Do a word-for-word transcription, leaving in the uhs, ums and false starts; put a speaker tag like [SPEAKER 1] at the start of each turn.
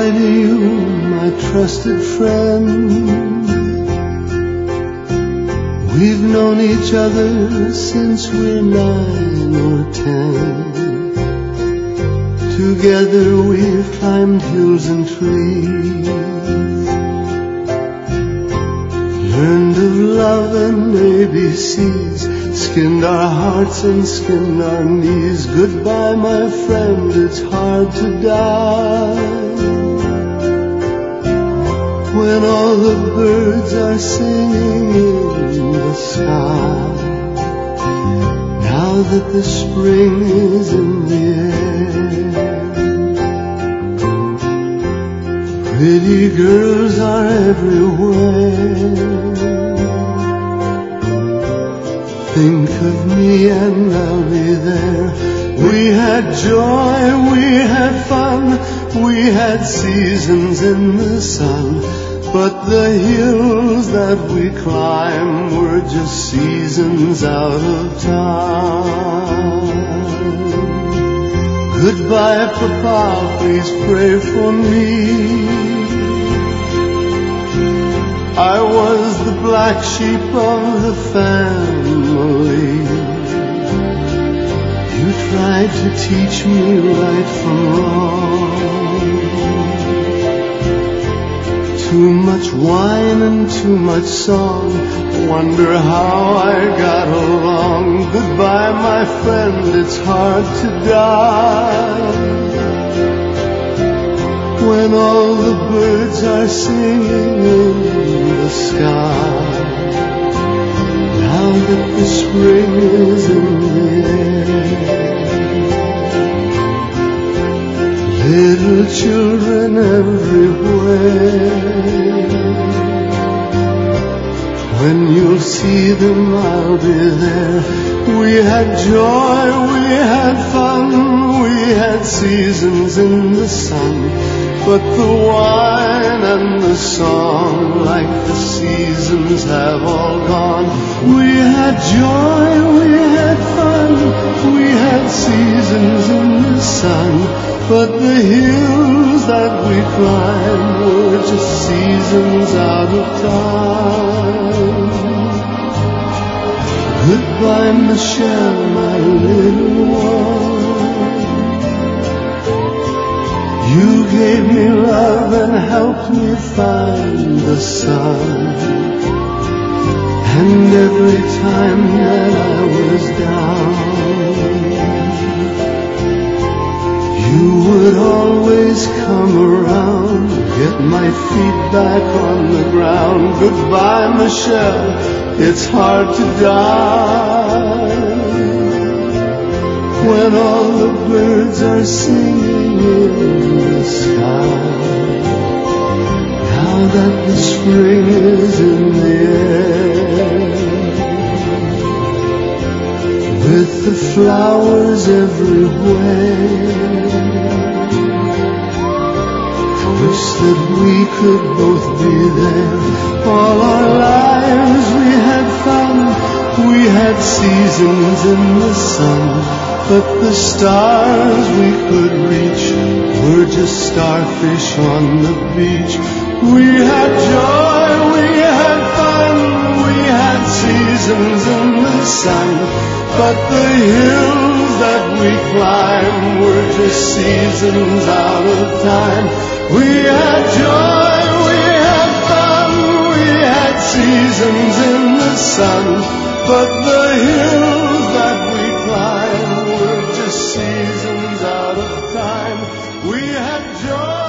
[SPEAKER 1] goodbye to you, my trusted friend. We've known each other since we're nine or ten. Together we've climbed hills and trees, learned of love and A B Cs, skinned our hearts and skinned our knees. Goodbye, my friend, it's hard to die when all the birds are singing in the sky, now that the spring is in the air. Pretty girls are everywhere. Think of me and I'll be there. We had joy, we had fun, we had seasons in the sun, but the hills that we climbed were just seasons out of time. Goodbye, Papa, please pray for me. I was the black sheep of the family. You tried to teach me right from wrong. Too much wine and too much song, wonder how I got along. Goodbye, my friend, it's hard to die when all the birds are singing in the sky, now that the spring is in the air. Little children everywhere, when you'll see them I'll be there. We had joy, we had fun, we had seasons in the sun, but the wine and the song, like the seasons, have all gone. We had joy, we had fun, we had seasons in the sun, but the hills that we climbed were just seasons out of time. Goodbye, Michelle, my little one. You gave me love and helped me find the sun, and every time that I was down, you would always come around, get my feet back on the ground. Goodbye, Michelle, it's hard to die when all the birds are singing in the sky, now that the spring is in the air, with the flowers everywhere. I wish that we could both be there. All our lives we had fun, we had seasons in the sun, but the stars we could reach were just starfish on the beach. We had joy, we had fun, we had seasons in the sun, but the hills that we climbed were just seasons out of time. We had joy, we had fun, we had seasons in the sun, but the hills that we climbed were just seasons out of time. We had joy.